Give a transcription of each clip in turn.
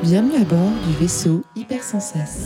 Bienvenue à bord du vaisseau Hypersensas.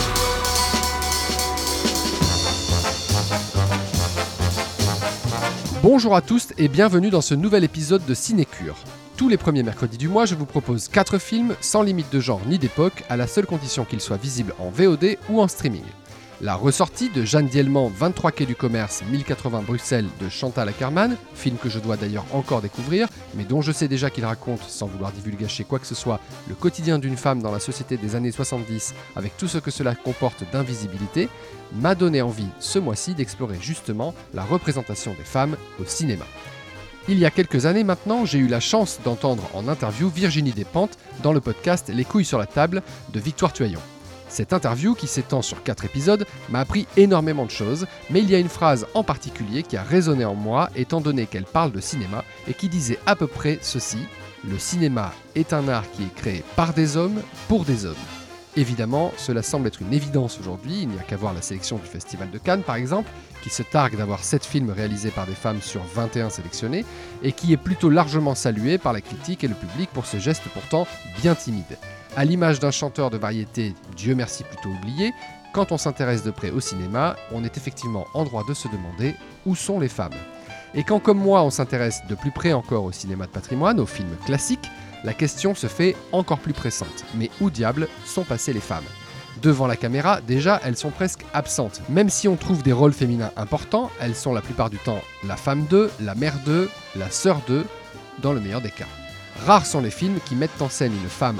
Bonjour à tous et bienvenue dans ce nouvel épisode de Cinécure. Tous les premiers mercredis du mois, je vous propose 4 films sans limite de genre ni d'époque, à la seule condition qu'ils soient visibles en VOD ou en streaming. La ressortie de Jeanne Dielman, 23 quai du Commerce, 1080 Bruxelles de Chantal Akerman, film que je dois d'ailleurs encore découvrir, mais dont je sais déjà qu'il raconte, sans vouloir divulgacher quoi que ce soit, le quotidien d'une femme dans la société des années 70, avec tout ce que cela comporte d'invisibilité, m'a donné envie ce mois-ci d'explorer justement la représentation des femmes au cinéma. Il y a quelques années maintenant, j'ai eu la chance d'entendre en interview Virginie Despentes dans le podcast Les couilles sur la table de Victoire Tuaillon. Cette interview, qui s'étend sur 4 épisodes, m'a appris énormément de choses, mais il y a une phrase en particulier qui a résonné en moi étant donné qu'elle parle de cinéma et qui disait à peu près ceci : le cinéma est un art qui est créé par des hommes, pour des hommes. Évidemment, cela semble être une évidence aujourd'hui, il n'y a qu'à voir la sélection du Festival de Cannes par exemple, qui se targue d'avoir 7 films réalisés par des femmes sur 21 sélectionnés, et qui est plutôt largement salué par la critique et le public pour ce geste pourtant bien timide. À l'image d'un chanteur de variété, Dieu merci plutôt oublié, quand on s'intéresse de près au cinéma, on est effectivement en droit de se demander où sont les femmes. Et quand comme moi on s'intéresse de plus près encore au cinéma de patrimoine, aux films classiques, la question se fait encore plus pressante. Mais où diable sont passées les femmes ? Devant la caméra, déjà, elles sont presque absentes. Même si on trouve des rôles féminins importants, elles sont la plupart du temps la femme d'eux, la mère d'eux, la sœur d'eux, dans le meilleur des cas. Rares sont les films qui mettent en scène une femme,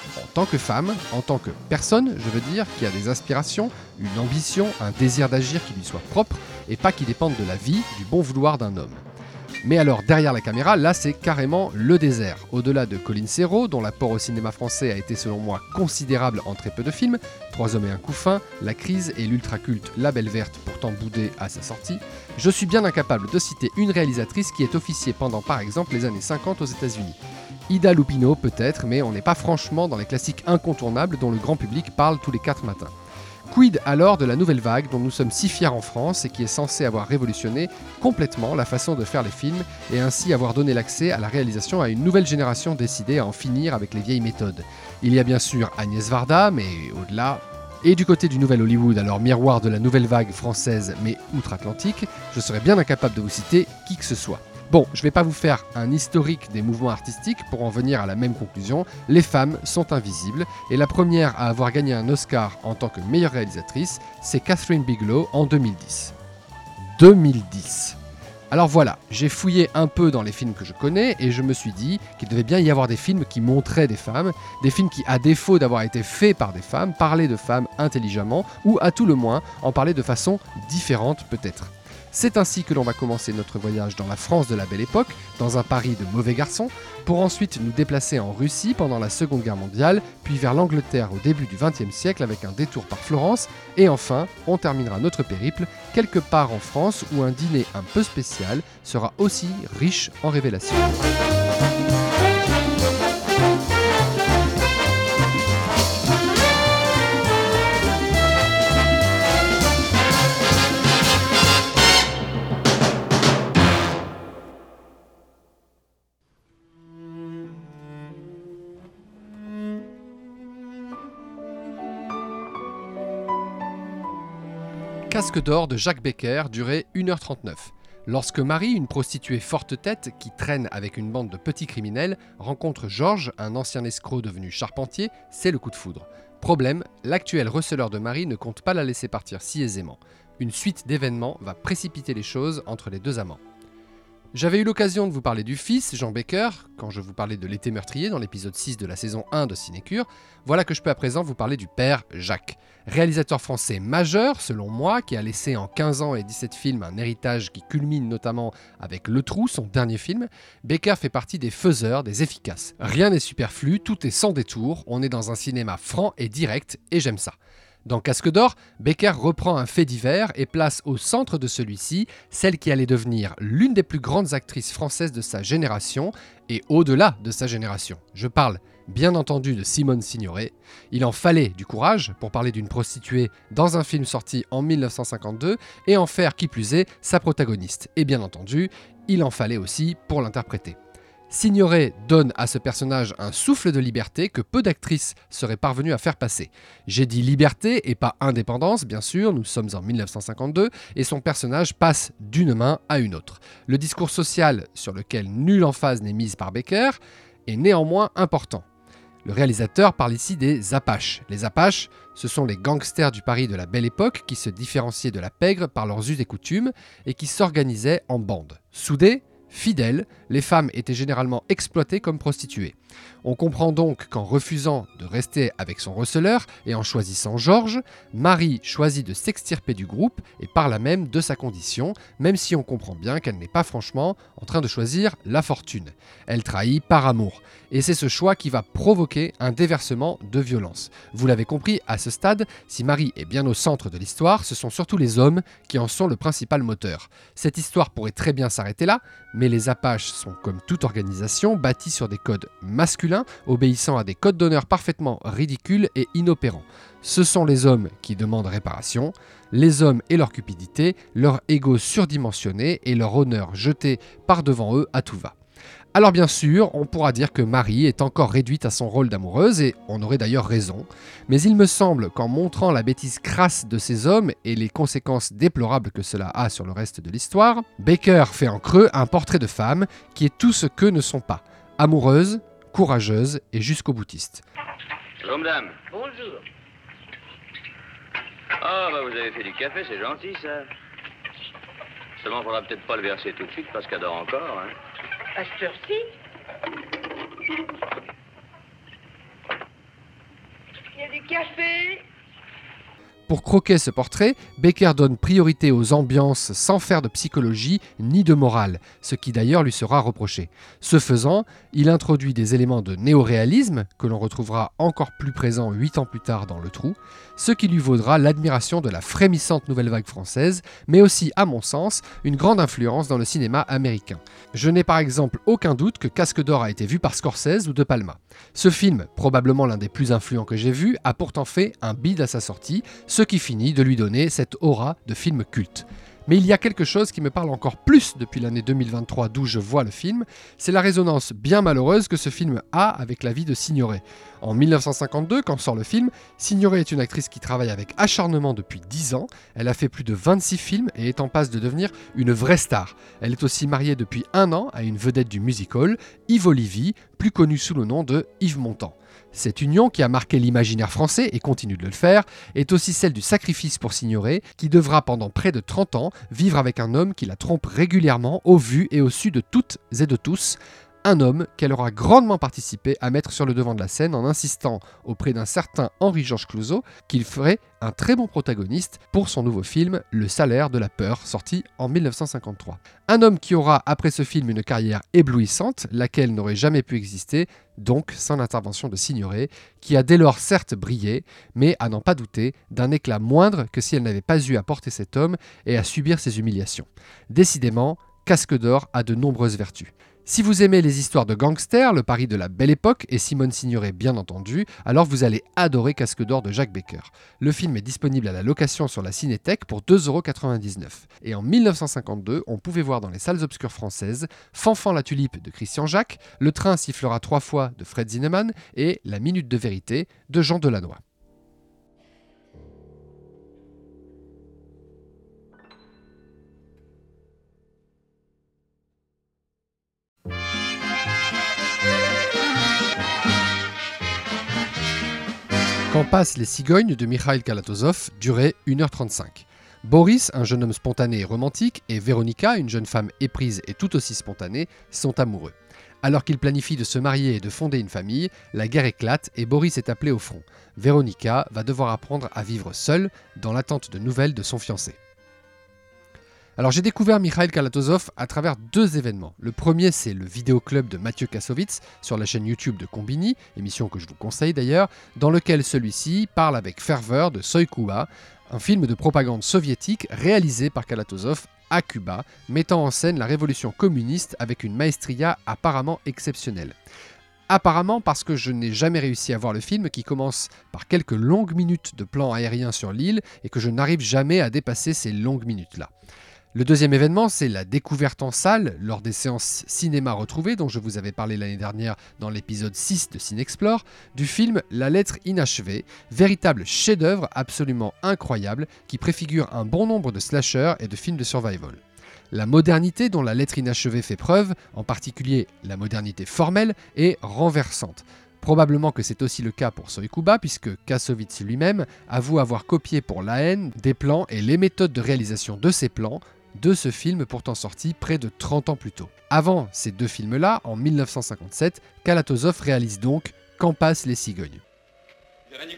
en tant que personne, je veux dire, qui a des aspirations, une ambition, un désir d'agir qui lui soit propre, et pas qui dépendent de la vie, du bon vouloir d'un homme. Mais alors, derrière la caméra, là c'est carrément le désert. Au-delà de Colin Serrault, dont l'apport au cinéma français a été selon moi considérable en très peu de films, 3 hommes et un couffin, La Crise et l'ultra-culte La Belle Verte, pourtant boudé à sa sortie, je suis bien incapable de citer une réalisatrice qui ait officié pendant par exemple les années 50 aux États-Unis. Ida Lupino peut-être, mais on n'est pas franchement dans les classiques incontournables dont le grand public parle tous les 4 matins. Quid alors de la nouvelle vague dont nous sommes si fiers en France et qui est censée avoir révolutionné complètement la façon de faire les films et ainsi avoir donné l'accès à la réalisation à une nouvelle génération décidée à en finir avec les vieilles méthodes. Il y a bien sûr Agnès Varda, mais au-delà... Et du côté du nouvel Hollywood, alors miroir de la nouvelle vague française mais outre-Atlantique, je serais bien incapable de vous citer qui que ce soit. Bon, je ne vais pas vous faire un historique des mouvements artistiques pour en venir à la même conclusion, les femmes sont invisibles, et la première à avoir gagné un Oscar en tant que meilleure réalisatrice, c'est Kathryn Bigelow en 2010. 2010. Alors voilà, j'ai fouillé un peu dans les films que je connais, et je me suis dit qu'il devait bien y avoir des films qui montraient des femmes, des films qui, à défaut d'avoir été faits par des femmes, parlaient de femmes intelligemment, ou à tout le moins, en parlaient de façon différente peut-être. C'est ainsi que l'on va commencer notre voyage dans la France de la Belle Époque, dans un Paris de mauvais garçons, pour ensuite nous déplacer en Russie pendant la Seconde Guerre mondiale, puis vers l'Angleterre au début du XXe siècle avec un détour par Florence, et enfin, on terminera notre périple quelque part en France où un dîner un peu spécial sera aussi riche en révélations. Casque d'or de Jacques Becker durait 1h39. Lorsque Marie, une prostituée forte tête qui traîne avec une bande de petits criminels, rencontre Georges, un ancien escroc devenu charpentier, c'est le coup de foudre. Problème, l'actuel receleur de Marie ne compte pas la laisser partir si aisément. Une suite d'événements va précipiter les choses entre les deux amants. J'avais eu l'occasion de vous parler du fils, Jean Becker, quand je vous parlais de l'été meurtrier dans l'épisode 6 de la saison 1 de Cinécure. Voilà que je peux à présent vous parler du père Jacques. Réalisateur français majeur, selon moi, qui a laissé en 15 ans et 17 films un héritage qui culmine notamment avec Le Trou, son dernier film, Becker fait partie des faiseurs, des efficaces. Rien n'est superflu, tout est sans détour, on est dans un cinéma franc et direct, et j'aime ça. Dans Casque d'or, Becker reprend un fait divers et place au centre de celui-ci celle qui allait devenir l'une des plus grandes actrices françaises de sa génération et au-delà de sa génération. Je parle bien entendu de Simone Signoret. Il en fallait du courage pour parler d'une prostituée dans un film sorti en 1952 et en faire qui plus est sa protagoniste. Et bien entendu, il en fallait aussi pour l'interpréter. Signoret donne à ce personnage un souffle de liberté que peu d'actrices seraient parvenues à faire passer. J'ai dit liberté et pas indépendance, bien sûr, nous sommes en 1952, et son personnage passe d'une main à une autre. Le discours social, sur lequel nulle emphase n'est mise par Becker, est néanmoins important. Le réalisateur parle ici des Apaches. Les Apaches, ce sont les gangsters du Paris de la Belle Époque qui se différenciaient de la pègre par leurs us et coutumes et qui s'organisaient en bandes. Soudés, fidèles, les femmes étaient généralement exploitées comme prostituées. On comprend donc qu'en refusant de rester avec son receleur et en choisissant Georges, Marie choisit de s'extirper du groupe et par là même de sa condition, même si on comprend bien qu'elle n'est pas franchement en train de choisir la fortune. Elle trahit par amour. Et c'est ce choix qui va provoquer un déversement de violence. Vous l'avez compris, à ce stade, si Marie est bien au centre de l'histoire, ce sont surtout les hommes qui en sont le principal moteur. Cette histoire pourrait très bien s'arrêter là, mais les Apaches sont comme toute organisation bâtie sur des codes masculins, obéissant à des codes d'honneur parfaitement ridicules et inopérants. Ce sont les hommes qui demandent réparation, les hommes et leur cupidité, leur ego surdimensionné et leur honneur jeté par devant eux à tout va. Alors bien sûr, on pourra dire que Marie est encore réduite à son rôle d'amoureuse, et on aurait d'ailleurs raison, mais il me semble qu'en montrant la bêtise crasse de ces hommes et les conséquences déplorables que cela a sur le reste de l'histoire, Becker fait en creux un portrait de femme qui est tout ce qu'eux ne sont pas, amoureuse, courageuse et jusqu'au boutiste. Bonjour madame. Bonjour. Ah bah vous avez fait du café, c'est gentil ça. Seulement faudra peut-être pas le verser tout de suite parce qu'elle dort encore, hein. À cette heure-ci? Il y a du café? Pour croquer ce portrait, Becker donne priorité aux ambiances sans faire de psychologie ni de morale, ce qui d'ailleurs lui sera reproché. Ce faisant, il introduit des éléments de néoréalisme, que l'on retrouvera encore plus présents 8 ans plus tard dans Le Trou, ce qui lui vaudra l'admiration de la frémissante nouvelle vague française, mais aussi, à mon sens, une grande influence dans le cinéma américain. Je n'ai par exemple aucun doute que Casque d'Or a été vu par Scorsese ou De Palma. Ce film, probablement l'un des plus influents que j'ai vu, a pourtant fait un bide à sa sortie, ce qui finit de lui donner cette aura de film culte. Mais il y a quelque chose qui me parle encore plus depuis l'année 2023 d'où je vois le film, c'est la résonance bien malheureuse que ce film a avec la vie de Signoret. En 1952, quand sort le film, Signoret est une actrice qui travaille avec acharnement depuis 10 ans, elle a fait plus de 26 films et est en passe de devenir une vraie star. Elle est aussi mariée depuis 1 an à une vedette du music-hall, Yves Olivier, plus connu sous le nom de Yves Montand. Cette union, qui a marqué l'imaginaire français et continue de le faire, est aussi celle du sacrifice pour Signoret, qui devra pendant près de 30 ans vivre avec un homme qui la trompe régulièrement au vu et au su de toutes et de tous, un homme qu'elle aura grandement participé à mettre sur le devant de la scène en insistant auprès d'un certain Henri-Georges Clouzot qu'il ferait un très bon protagoniste pour son nouveau film Le Salaire de la peur, sorti en 1953. Un homme qui aura après ce film une carrière éblouissante, laquelle n'aurait jamais pu exister, donc sans l'intervention de Signoret, qui a dès lors certes brillé, mais à n'en pas douter, d'un éclat moindre que si elle n'avait pas eu à porter cet homme et à subir ses humiliations. Décidément, Casque d'Or a de nombreuses vertus. Si vous aimez les histoires de gangsters, le Paris de la Belle Époque et Simone Signoret bien entendu, alors vous allez adorer Casque d'Or de Jacques Becker. Le film est disponible à la location sur la Cinétech pour 2,99 €. Et en 1952, on pouvait voir dans les salles obscures françaises Fanfan la tulipe de Christian Jacques, Le train sifflera 3 fois de Fred Zinnemann et La minute de vérité de Jean Delannoy. Quand passent les cigognes de Mikhaïl Kalatozov durait 1h35. Boris, un jeune homme spontané et romantique, et Véronica, une jeune femme éprise et tout aussi spontanée, sont amoureux. Alors qu'ils planifient de se marier et de fonder une famille, la guerre éclate et Boris est appelé au front. Véronica va devoir apprendre à vivre seule, dans l'attente de nouvelles de son fiancé. Alors j'ai découvert Mikhaïl Kalatozov à travers 2 événements. Le premier, c'est le vidéoclub de Mathieu Kassovitz sur la chaîne YouTube de Combini, émission que je vous conseille d'ailleurs, dans lequel celui-ci parle avec ferveur de Soy Cuba, un film de propagande soviétique réalisé par Kalatozov à Cuba, mettant en scène la révolution communiste avec une maestria apparemment exceptionnelle. Apparemment parce que je n'ai jamais réussi à voir le film qui commence par quelques longues minutes de plans aériens sur l'île et que je n'arrive jamais à dépasser ces longues minutes-là. Le deuxième événement, c'est la découverte en salle lors des séances cinéma retrouvées dont je vous avais parlé l'année dernière dans l'épisode 6 de Cinexplore, du film La lettre inachevée, véritable chef-d'œuvre absolument incroyable qui préfigure un bon nombre de slashers et de films de survival. La modernité dont La lettre inachevée fait preuve, en particulier la modernité formelle, est renversante. Probablement que c'est aussi le cas pour Soikuba, puisque Kassovitz lui-même avoue avoir copié pour La haine des plans et les méthodes de réalisation de ces plans de ce film pourtant sorti près de 30 ans plus tôt. Avant ces deux films-là, en 1957, Kalatozov réalise donc Quand passent les cigognes. Вероник,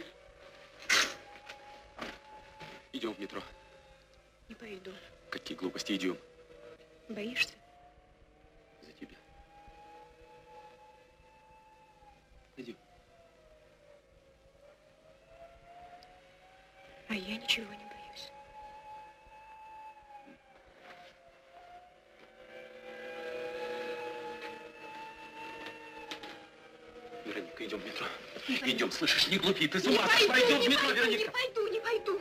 идем в метро. Не пойду. Какие глупости, идем. Боишься? За тебя. Идем. А я ничего не боюсь. Вероника, идем в метро. Идем, слышишь, не глупи, ты с ума сошла. Идем в метро, Вероника. Не пойду.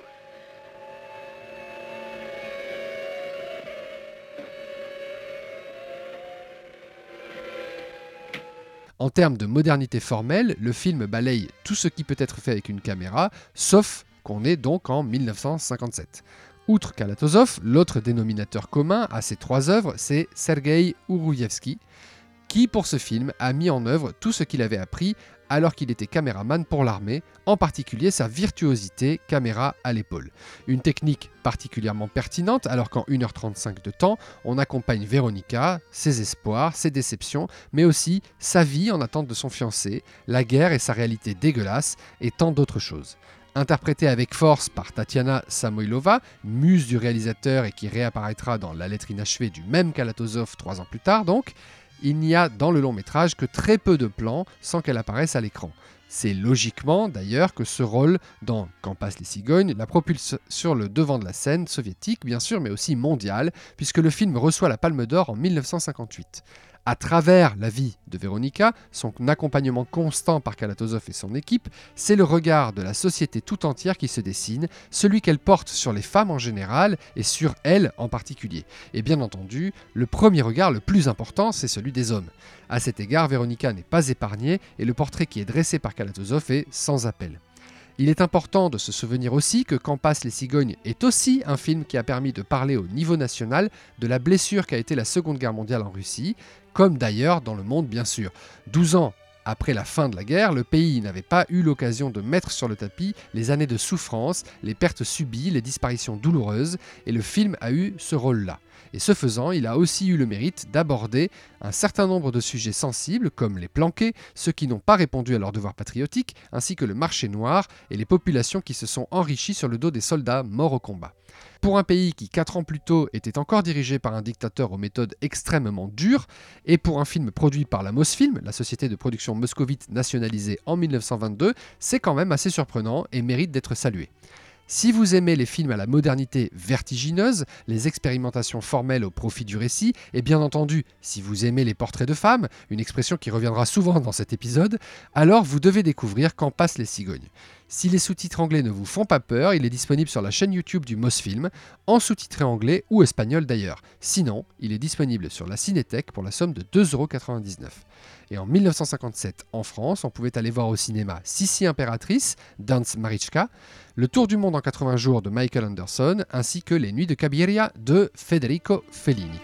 En termes de modernité formelle, le film balaye tout ce qui peut être fait avec une caméra, sauf qu'on est donc en 1957. Outre Kalatozov, l'autre dénominateur commun à ces trois œuvres, c'est Sergei Ourouyevski, qui pour ce film a mis en œuvre tout ce qu'il avait appris alors qu'il était caméraman pour l'armée, en particulier sa virtuosité caméra à l'épaule. Une technique particulièrement pertinente alors qu'en 1h35 de temps, on accompagne Véronica, ses espoirs, ses déceptions, mais aussi sa vie en attente de son fiancé, la guerre et sa réalité dégueulasse, et tant d'autres choses. Interprétée avec force par Tatiana Samoilova, muse du réalisateur et qui réapparaîtra dans La lettre inachevée du même Kalatozov 3 ans plus tard donc, il n'y a dans le long métrage que très peu de plans sans qu'elle apparaisse à l'écran. C'est logiquement d'ailleurs que ce rôle dans Quand passent les cigognes la propulse sur le devant de la scène soviétique bien sûr mais aussi mondiale puisque le film reçoit la Palme d'Or en 1958. À travers la vie de Véronica, son accompagnement constant par Kalatozov et son équipe, c'est le regard de la société tout entière qui se dessine, celui qu'elle porte sur les femmes en général et sur elle en particulier. Et bien entendu, le premier regard le plus important, c'est celui des hommes. À cet égard, Véronica n'est pas épargnée et le portrait qui est dressé par Kalatozov est sans appel. Il est important de se souvenir aussi que Quand passent les cigognes est aussi un film qui a permis de parler au niveau national de la blessure qu'a été la Seconde Guerre mondiale en Russie, comme d'ailleurs dans le monde bien sûr. 12 ans après la fin de la guerre, le pays n'avait pas eu l'occasion de mettre sur le tapis les années de souffrance, les pertes subies, les disparitions douloureuses, et le film a eu ce rôle-là. Et ce faisant, il a aussi eu le mérite d'aborder un certain nombre de sujets sensibles comme les planqués, ceux qui n'ont pas répondu à leur devoir patriotique, ainsi que le marché noir et les populations qui se sont enrichies sur le dos des soldats morts au combat. Pour un pays qui 4 ans plus tôt était encore dirigé par un dictateur aux méthodes extrêmement dures, et pour un film produit par la Mosfilm, la société de production moscovite nationalisée en 1922, c'est quand même assez surprenant et mérite d'être salué. Si vous aimez les films à la modernité vertigineuse, les expérimentations formelles au profit du récit, et bien entendu, si vous aimez les portraits de femmes, une expression qui reviendra souvent dans cet épisode, alors vous devez découvrir Quand passent les cigognes. Si les sous-titres anglais ne vous font pas peur, il est disponible sur la chaîne YouTube du Mosfilm, en sous-titré anglais ou espagnol d'ailleurs. Sinon, il est disponible sur la Cinétech pour la somme de 2,99 €. Et en 1957, en France, on pouvait aller voir au cinéma Sissi Impératrice, d'Hans Marichka, Le Tour du monde en 80 jours de Michael Anderson, ainsi que Les Nuits de Cabiria de Federico Fellini.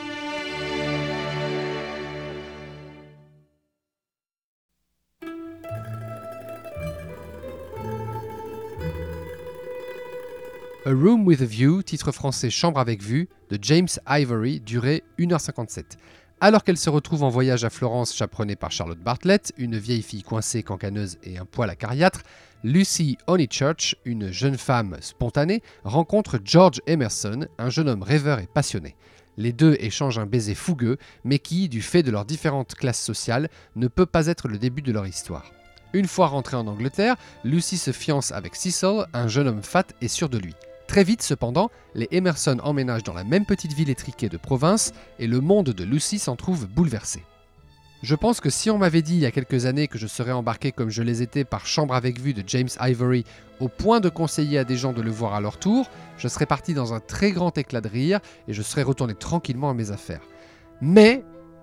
A Room with a View, titre français Chambre avec vue, de James Ivory, durée 1h57. Alors qu'elle se retrouve en voyage à Florence chaperonnée par Charlotte Bartlett, une vieille fille coincée, cancaneuse et un poil acariâtre, Lucy Honeychurch, une jeune femme spontanée, rencontre George Emerson, un jeune homme rêveur et passionné. Les deux échangent un baiser fougueux, mais qui, du fait de leurs différentes classes sociales, ne peut pas être le début de leur histoire. Une fois rentrée en Angleterre, Lucy se fiance avec Cecil, un jeune homme fat et sûr de lui. Très vite, cependant, les Emerson emménagent dans la même petite ville étriquée de province et le monde de Lucy s'en trouve bouleversé. Je pense que si on m'avait dit il y a quelques années que je serais embarqué comme je les étais par Chambre avec vue de James Ivory au point de conseiller à des gens de le voir à leur tour, je serais parti dans un très grand éclat de rire et je serais retourné tranquillement à mes affaires. Mais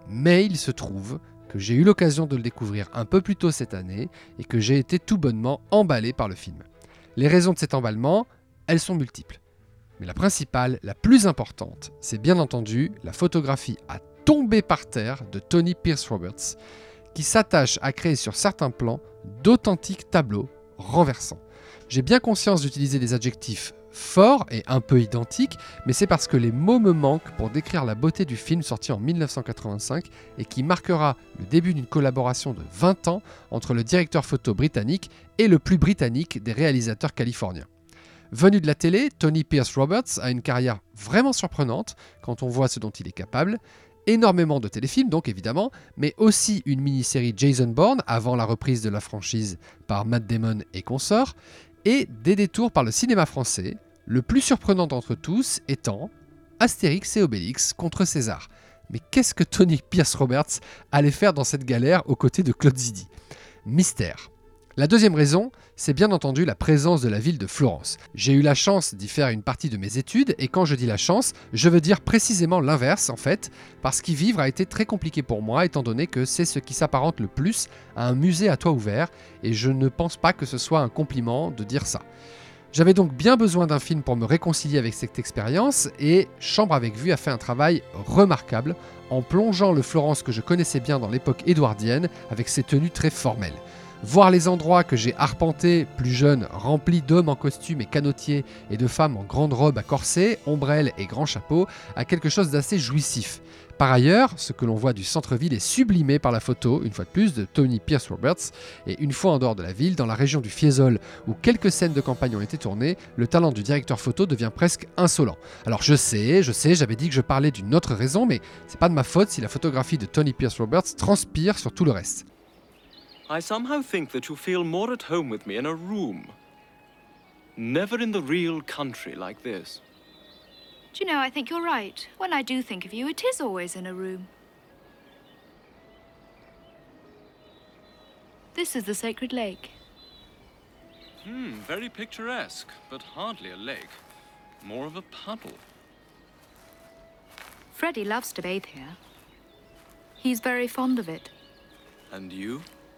il se trouve que j'ai eu l'occasion de le découvrir un peu plus tôt cette année et que j'ai été tout bonnement emballé par le film. Les raisons de cet emballement, elles sont multiples. Mais la principale, la plus importante, c'est bien entendu la photographie à tomber par terre de Tony Pierce Roberts, qui s'attache à créer sur certains plans d'authentiques tableaux renversants. J'ai bien conscience d'utiliser des adjectifs forts et un peu identiques, mais c'est parce que les mots me manquent pour décrire la beauté du film sorti en 1985 et qui marquera le début d'une collaboration de 20 ans entre le directeur photo britannique et le plus britannique des réalisateurs californiens. Venu de la télé, Tony Pierce Roberts a une carrière vraiment surprenante quand on voit ce dont il est capable. Énormément de téléfilms donc évidemment, mais aussi une mini-série Jason Bourne avant la reprise de la franchise par Matt Damon et consorts, et des détours par le cinéma français, le plus surprenant d'entre tous étant Astérix et Obélix contre César. Mais qu'est-ce que Tony Pierce Roberts allait faire dans cette galère aux côtés de Claude Zidi ? Mystère. La deuxième raison, c'est bien entendu la présence de la ville de Florence. J'ai eu la chance d'y faire une partie de mes études, et quand je dis la chance, je veux dire précisément l'inverse en fait, parce qu'y vivre a été très compliqué pour moi, étant donné que c'est ce qui s'apparente le plus à un musée à toit ouvert, et je ne pense pas que ce soit un compliment de dire ça. J'avais donc bien besoin d'un film pour me réconcilier avec cette expérience, et Chambre avec vue a fait un travail remarquable, en plongeant le Florence que je connaissais bien dans l'époque édouardienne, avec ses tenues très formelles. Voir les endroits que j'ai arpentés plus jeune, remplis d'hommes en costume et canotiers et de femmes en grandes robes à corset, ombrelles et grands chapeaux, a quelque chose d'assez jouissif. Par ailleurs, ce que l'on voit du centre-ville est sublimé par la photo, une fois de plus, de Tony Pierce Roberts, et une fois en dehors de la ville, dans la région du Fiesole, où quelques scènes de campagne ont été tournées, le talent du directeur photo devient presque insolent. Alors je sais, j'avais dit que je parlais d'une autre raison, mais c'est pas de ma faute si la photographie de Tony Pierce Roberts transpire sur tout le reste. I somehow think that you feel more at home with me in a room. Never in the real country like this. Do you know, I think you're right. When I do think of you, it is always in a room. This is the Sacred Lake. Very picturesque, but hardly a lake. More of a puddle. Freddie loves to bathe here. He's very fond of it. And you?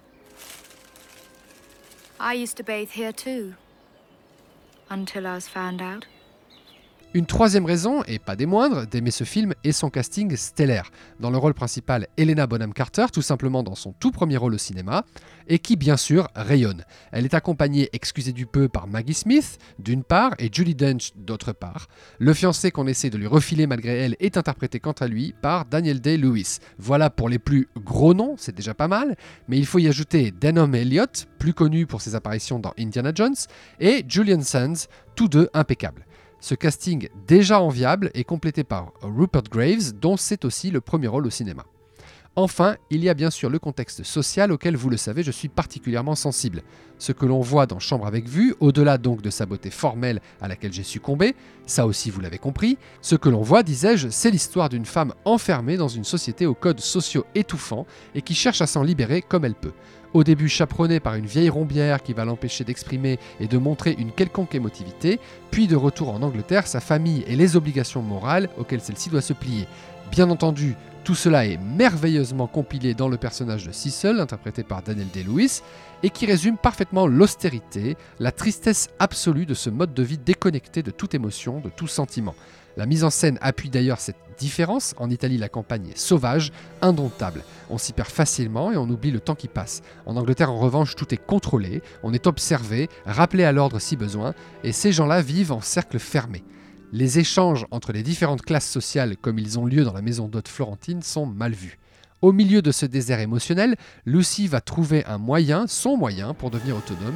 I used to bathe here too. Until I was found out. Une troisième raison, et pas des moindres, d'aimer ce film est son casting stellaire. Dans le rôle principal, Helena Bonham Carter, tout simplement dans son tout premier rôle au cinéma, et qui bien sûr rayonne. Elle est accompagnée, excusez du peu, par Maggie Smith, d'une part, et Judi Dench, d'autre part. Le fiancé qu'on essaie de lui refiler malgré elle est interprété quant à lui par Daniel Day-Lewis. Voilà pour les plus gros noms, c'est déjà pas mal, mais il faut y ajouter Denholm Elliott, plus connu pour ses apparitions dans Indiana Jones, et Julian Sands, tous deux impeccables. Ce casting déjà enviable est complété par Rupert Graves, dont c'est aussi le premier rôle au cinéma. Enfin, il y a bien sûr le contexte social auquel, vous le savez, je suis particulièrement sensible. Ce que l'on voit dans Chambre avec vue, au-delà donc de sa beauté formelle à laquelle j'ai succombé, ça aussi vous l'avez compris, ce que l'on voit, disais-je, c'est l'histoire d'une femme enfermée dans une société aux codes sociaux étouffants et qui cherche à s'en libérer comme elle peut. Au début chaperonnée par une vieille rombière qui va l'empêcher d'exprimer et de montrer une quelconque émotivité, puis de retour en Angleterre, sa famille et les obligations morales auxquelles celle-ci doit se plier. Bien entendu, tout cela est merveilleusement compilé dans le personnage de Cecil, interprété par Daniel Day-Lewis, et qui résume parfaitement l'austérité, la tristesse absolue de ce mode de vie déconnecté de toute émotion, de tout sentiment. La mise en scène appuie d'ailleurs cette différence. En Italie, la campagne est sauvage, indomptable. On s'y perd facilement et on oublie le temps qui passe. En Angleterre, en revanche, tout est contrôlé, on est observé, rappelé à l'ordre si besoin, et ces gens-là vivent en cercle fermé. Les échanges entre les différentes classes sociales, comme ils ont lieu dans la maison d'hôte florentine, sont mal vus. Au milieu de ce désert émotionnel, Lucy va trouver son moyen pour devenir autonome,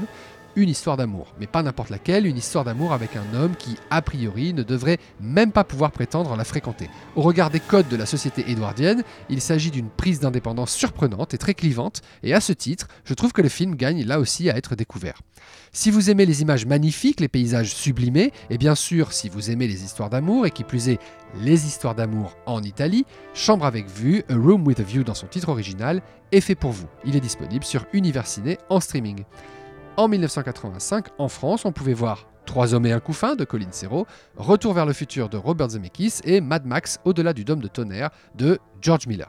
une histoire d'amour. Mais pas n'importe laquelle, une histoire d'amour avec un homme qui, a priori, ne devrait même pas pouvoir prétendre la fréquenter. Au regard des codes de la société édouardienne, il s'agit d'une prise d'indépendance surprenante et très clivante, et à ce titre, je trouve que le film gagne là aussi à être découvert. Si vous aimez les images magnifiques, les paysages sublimés, et bien sûr si vous aimez les histoires d'amour, et qui plus est les histoires d'amour en Italie, Chambre avec vue, A Room with a View dans son titre original, est fait pour vous. Il est disponible sur Univers Ciné en streaming. En 1985, en France, on pouvait voir 3 hommes et un couffin de Colin Serrault, Retour vers le futur de Robert Zemeckis et Mad Max Au-delà du dôme de tonnerre de George Miller.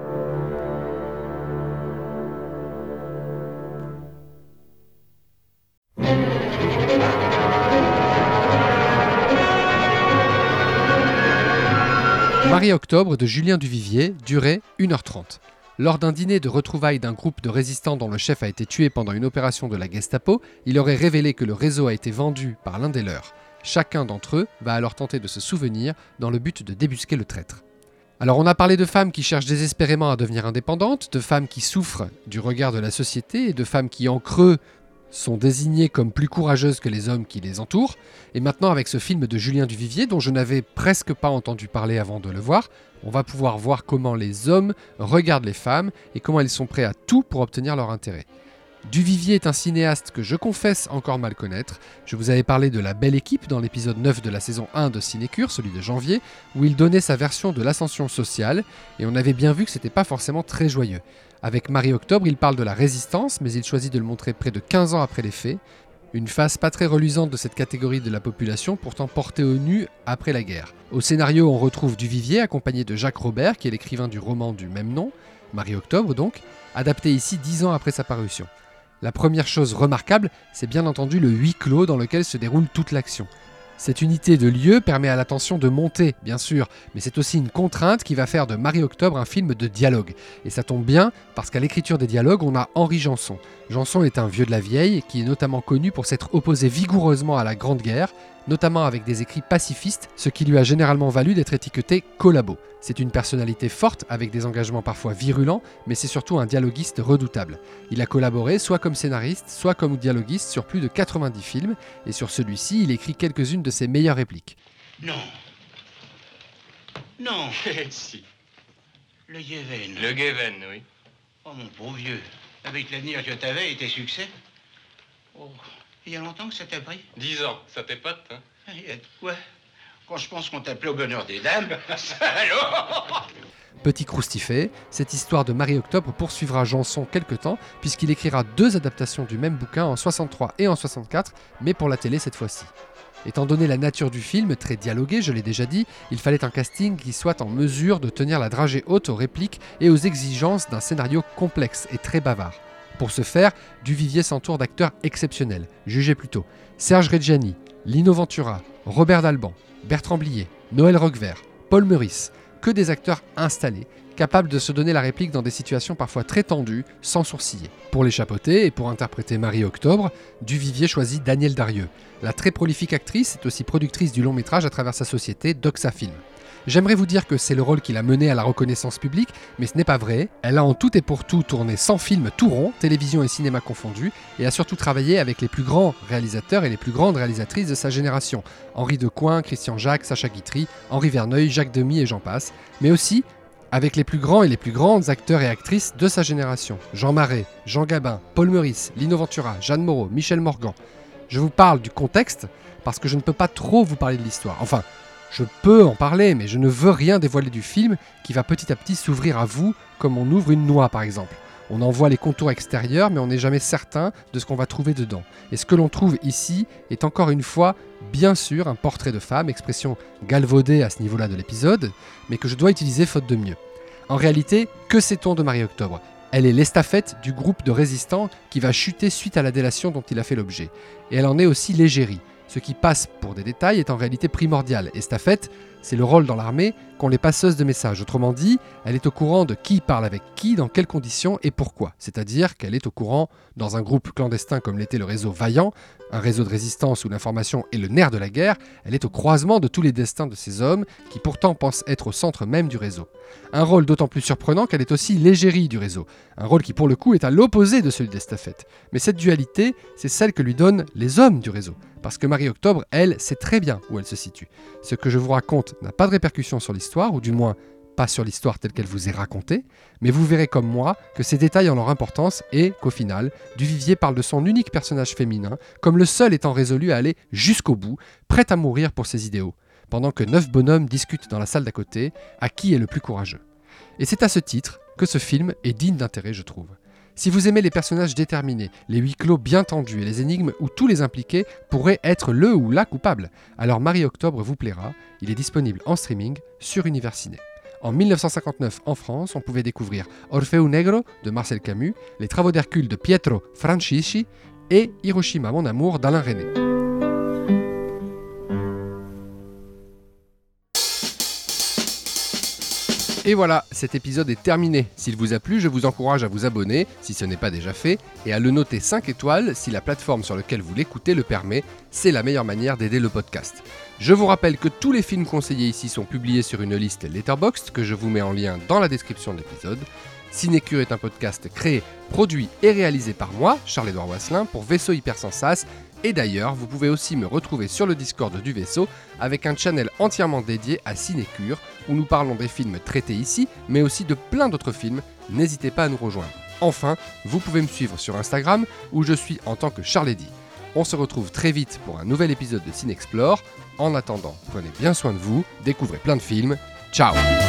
Marie-Octobre de Julien Duvivier durait 1h30. Lors d'un dîner de retrouvailles d'un groupe de résistants dont le chef a été tué pendant une opération de la Gestapo, il aurait révélé que le réseau a été vendu par l'un des leurs. Chacun d'entre eux va alors tenter de se souvenir dans le but de débusquer le traître. Alors on a parlé de femmes qui cherchent désespérément à devenir indépendantes, de femmes qui souffrent du regard de la société et de femmes qui en creux sont désignées comme plus courageuses que les hommes qui les entourent. Et maintenant avec ce film de Julien Duvivier dont je n'avais presque pas entendu parler avant de le voir, on va pouvoir voir comment les hommes regardent les femmes et comment ils sont prêts à tout pour obtenir leur intérêt. Duvivier est un cinéaste que je confesse encore mal connaître. Je vous avais parlé de La Belle Équipe dans l'épisode 9 de la saison 1 de Cinécure, celui de janvier, où il donnait sa version de l'ascension sociale, et on avait bien vu que c'était pas forcément très joyeux. Avec Marie-Octobre, il parle de la résistance, mais il choisit de le montrer près de 15 ans après les faits. Une face pas très reluisante de cette catégorie de la population, pourtant portée au nu après la guerre. Au scénario, on retrouve Duvivier, accompagné de Jacques Robert, qui est l'écrivain du roman du même nom, Marie-Octobre donc, adapté ici 10 ans après sa parution. La première chose remarquable, c'est bien entendu le huis clos dans lequel se déroule toute l'action. Cette unité de lieu permet à l'attention de monter, bien sûr, mais c'est aussi une contrainte qui va faire de Marie-Octobre un film de dialogue. Et ça tombe bien, parce qu'à l'écriture des dialogues, on a Henri Janson. Janson est un vieux de la vieille, qui est notamment connu pour s'être opposé vigoureusement à la Grande Guerre, notamment avec des écrits pacifistes, ce qui lui a généralement valu d'être étiqueté collabo. C'est une personnalité forte, avec des engagements parfois virulents, mais c'est surtout un dialoguiste redoutable. Il a collaboré soit comme scénariste, soit comme dialoguiste sur plus de 90 films, et sur celui-ci, il écrit quelques-unes de ses meilleures répliques. Non. Non. Si. Le Yéven. Le Géven, oui. Oh, mon pauvre vieux. Avec l'avenir que t'avais et tes succès. Oh, il y a longtemps que ça t'a pris? 10 ans, ça t'épate, hein? Il y a de quoi? Quand je pense qu'on t'appelait au bonheur des dames. Alors Petit croustifet, cette histoire de Marie-Octobre poursuivra Janson quelque temps, puisqu'il écrira 2 adaptations du même bouquin en 63 et en 64, mais pour la télé cette fois-ci. Étant donné la nature du film, très dialogué, je l'ai déjà dit, il fallait un casting qui soit en mesure de tenir la dragée haute aux répliques et aux exigences d'un scénario complexe et très bavard. Pour ce faire, Duvivier s'entoure d'acteurs exceptionnels, jugez plutôt Serge Reggiani, Lino Ventura, Robert Dalban, Bertrand Blier, Noël Roquevert, Paul Meurice, que des acteurs installés, capables de se donner la réplique dans des situations parfois très tendues, sans sourciller. Pour les chapeauter et pour interpréter Marie-Octobre, Duvivier choisit Danielle Darieux. La très prolifique actrice est aussi productrice du long métrage à travers sa société Doxa Film. J'aimerais vous dire que c'est le rôle qui l'a menée à la reconnaissance publique, mais ce n'est pas vrai. Elle a en tout et pour tout tourné 100 films tout ronds, télévision et cinéma confondus, et a surtout travaillé avec les plus grands réalisateurs et les plus grandes réalisatrices de sa génération. Henri Decoing, Christian Jacques, Sacha Guitry, Henri Verneuil, Jacques Demy et j'en passe. Mais aussi avec les plus grands et les plus grandes acteurs et actrices de sa génération. Jean Marais, Jean Gabin, Paul Meurice, Lino Ventura, Jeanne Moreau, Michel Morgan. Je vous parle du contexte parce que je ne peux pas trop vous parler de l'histoire. Enfin, je peux en parler, mais je ne veux rien dévoiler du film qui va petit à petit s'ouvrir à vous comme on ouvre une noix par exemple. On en voit les contours extérieurs, mais on n'est jamais certain de ce qu'on va trouver dedans. Et ce que l'on trouve ici est encore une fois, bien sûr, un portrait de femme, expression galvaudée à ce niveau-là de l'épisode, mais que je dois utiliser faute de mieux. En réalité, que sait-on de Marie-Octobre ? Elle est l'estafette du groupe de résistants qui va chuter suite à la délation dont il a fait l'objet. Et elle en est aussi l'égérie. Ce qui passe pour des détails est en réalité primordial. Estafette, c'est le rôle dans l'armée qu'ont les passeuses de messages. Autrement dit, elle est au courant de qui parle avec qui, dans quelles conditions et pourquoi. C'est-à-dire qu'elle est au courant, dans un groupe clandestin comme l'était le réseau Vaillant, un réseau de résistance où l'information est le nerf de la guerre, elle est au croisement de tous les destins de ces hommes qui pourtant pensent être au centre même du réseau. Un rôle d'autant plus surprenant qu'elle est aussi l'égérie du réseau, un rôle qui pour le coup est à l'opposé de celui d'Estafette. Mais cette dualité, c'est celle que lui donnent les hommes du réseau. Parce que Marie-Octobre, elle, sait très bien où elle se situe. Ce que je vous raconte n'a pas de répercussion sur l'histoire, ou du moins pas sur l'histoire telle qu'elle vous est racontée, mais vous verrez comme moi que ces détails ont leur importance et qu'au final, Duvivier parle de son unique personnage féminin comme le seul étant résolu à aller jusqu'au bout, prêt à mourir pour ses idéaux, pendant que 9 bonhommes discutent dans la salle d'à côté à qui est le plus courageux. Et c'est à ce titre que ce film est digne d'intérêt, je trouve. Si vous aimez les personnages déterminés, les huis clos bien tendus et les énigmes où tous les impliqués pourraient être le ou la coupable, alors Marie-Octobre vous plaira, il est disponible en streaming sur Univers Ciné. En 1959, en France, on pouvait découvrir Orfeo Negro de Marcel Camus, Les Travaux d'Hercule de Pietro Francisci et Hiroshima, mon amour d'Alain Resnais. Et voilà, cet épisode est terminé. S'il vous a plu, je vous encourage à vous abonner, si ce n'est pas déjà fait, et à le noter 5 étoiles si la plateforme sur laquelle vous l'écoutez le permet. C'est la meilleure manière d'aider le podcast. Je vous rappelle que tous les films conseillés ici sont publiés sur une liste Letterboxd que je vous mets en lien dans la description de l'épisode. Cinécure est un podcast créé, produit et réalisé par moi, Charles-Édouard Wasselin, pour Vaisseau Hypersensas. Et d'ailleurs, vous pouvez aussi me retrouver sur le Discord du Vaisseau avec un channel entièrement dédié à Cinécure, où nous parlons des films traités ici, mais aussi de plein d'autres films. N'hésitez pas à nous rejoindre. Enfin, vous pouvez me suivre sur Instagram, où je suis en tant que Charles-Eddy. On se retrouve très vite pour un nouvel épisode de Cinexplore. En attendant, prenez bien soin de vous, découvrez plein de films. Ciao!